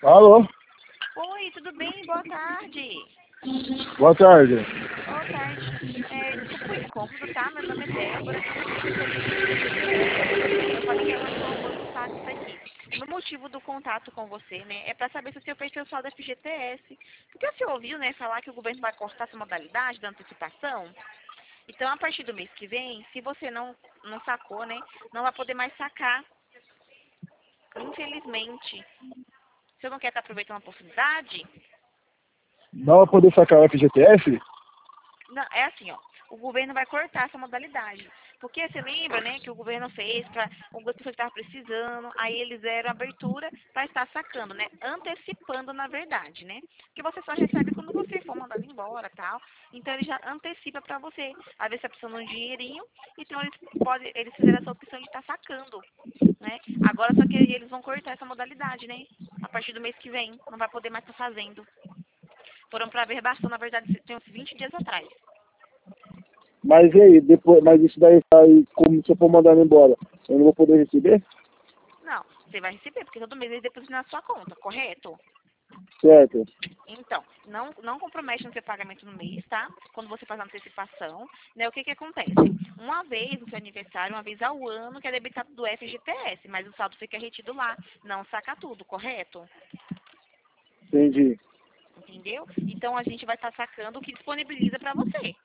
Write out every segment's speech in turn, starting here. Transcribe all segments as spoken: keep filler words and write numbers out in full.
Alô? Oi, tudo bem? Boa tarde. Boa tarde. Boa tarde. É, desculpa o incômodo, tá? Meu nome é Débora, eu sou especialista em F G T S. Eu falei em relação ao banco táxi aqui. O meu motivo do contato com você, né, é para saber se o senhor fez pessoal da F G T S. Porque o senhor ouviu, né, falar que o governo vai cortar essa modalidade da antecipação? Então, a partir do mês que vem, se você não, não sacou, né, não vai poder mais sacar. Infelizmente. O senhor não quer estar aproveitando a oportunidade? Não vai poder sacar o F G T S? Não, é assim, ó. O governo vai cortar essa modalidade. Porque você lembra, né, que o governo fez para algumas pessoas que estavam precisando, aí eles deram abertura para estar sacando, né? Antecipando, na verdade, né? Porque você só recebe quando você for mandado embora tal. Então ele já antecipa para você. Às vezes você está precisando de um dinheirinho, então eles podem, eles fizeram essa opção de estar sacando, né? Agora só que eles vão cortar essa modalidade, né? A partir do mês que vem. Não vai poder mais estar fazendo. Foram para verbação, na verdade, tem uns vinte dias atrás. Mas e aí, depois, mas isso daí sai como se eu for mandar embora. Eu não vou poder receber? Não, você vai receber, porque todo mês eles depositam na sua conta, correto? Certo. Então, não, não compromete no seu pagamento no mês, tá? Quando você faz a antecipação, né? O que que acontece? Uma vez no seu aniversário, uma vez ao ano, que é debitado do F G T S, mas o saldo fica retido lá, não saca tudo, correto? Entendi. Entendeu? Então a gente vai estar sacando o que disponibiliza para você.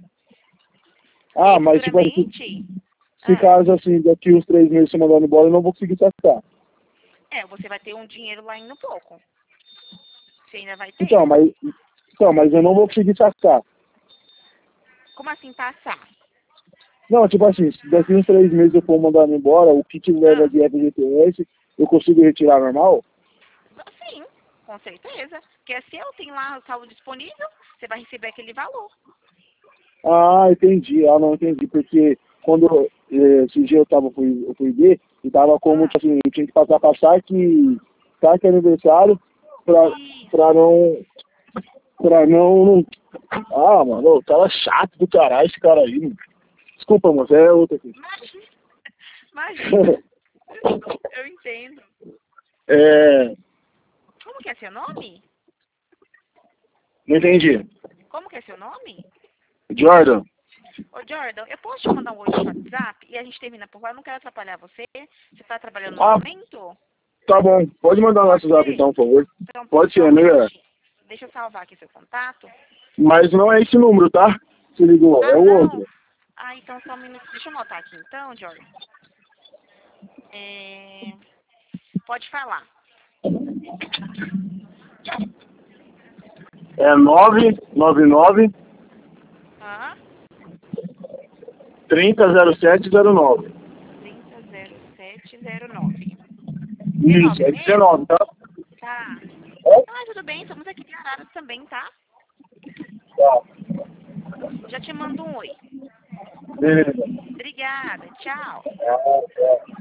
E Ah, aí, mas tipo assim, se, futuramente, se ah, caso assim, daqui uns três meses eu mandar embora, eu não vou conseguir sacar. é, você vai ter um dinheiro lá indo pouco. Você ainda vai Então, ter. mas, então, mas eu não vou conseguir sacar. Como assim passar? Não, tipo assim, se daqui uns três meses eu for mandar embora, o que tiver Ah, de F G T S, eu consigo retirar normal? sim, com certeza. Porque se eu tenho lá o saldo disponível, você vai receber aquele valor. Ah, entendi. Ah, não entendi. Porque quando eh, esse dia eu tava, fui, eu fui ver, e tava como, Ah, tipo assim, eu tinha que passar pra saque, saque aniversário pra, pra isso. não, pra não, não... Ah, mano, o cara é chato do caralho, esse cara aí, mano. Desculpa, moço, é outra aqui. Imagina, imagina. Eu entendo. É, Como que é seu nome? não entendi. Como que é seu nome? Jordan, Ô, Jordan, eu posso te mandar um oi no WhatsApp e a gente termina por lá? Eu não quero atrapalhar você. Você está trabalhando no ah, momento? tá bom. Pode mandar no Pode WhatsApp ser? então, por favor. Então, Pode só ser, um melhor. minutinho. Deixa eu salvar aqui seu contato. Mas não é esse número, tá? Se ligou, é Ah, o não. outro. Ah, então só um minuto. Deixa eu anotar aqui então, Jordan. É... Pode falar. É nove nove nove, Ah, trinta zero sete zero nove. trinta zero sete zero nove. Isso, dezenove é dezenove, mesmo? tá? Tá. É? Ah, tudo bem. Estamos aqui de Araras também, tá? Tá. Já te mando um oi. Beleza. Obrigada. Tchau. É, é.